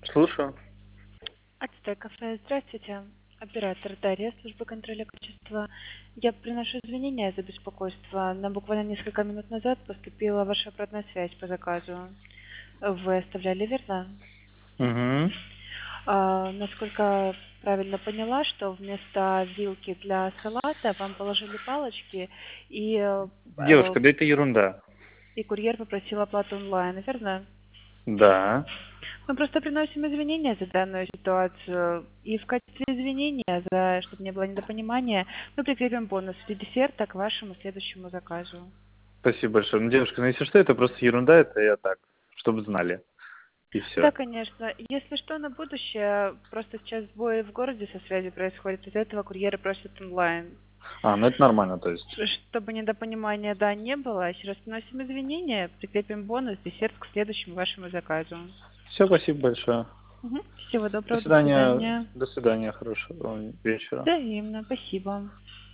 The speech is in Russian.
Слушаю. Ацтек кафе, здравствуйте. Оператор Дарья, служба контроля качества. Я приношу извинения за беспокойство. Нам буквально несколько минут назад поступила ваша обратная связь по заказу. Вы оставляли, верно? Угу. Насколько правильно поняла, что вместо вилки для салата вам положили палочки Девушка, да это ерунда. и курьер попросил оплату онлайн, верно? Да. Мы просто приносим извинения за данную ситуацию. И в качестве извинения, чтобы не было недопонимания, мы прикрепим бонус в виде десерта к вашему следующему заказу. Спасибо большое. Ну, девушка, ну если что, это просто ерунда, это я так, чтобы знали. И Да, все. конечно. Если что, на будущее, просто сейчас сбои в городе со связью происходят, из-за этого курьеры просят онлайн. Ну это нормально, то есть. Чтобы недопонимания, да, не было, еще раз приносим извинения, прикрепим бонус, десерт к следующему вашему заказу. Все, спасибо большое. Мгм. Всего До доброго, до свидания. свидания. До свидания, хорошего вечера. Взаимно, спасибо.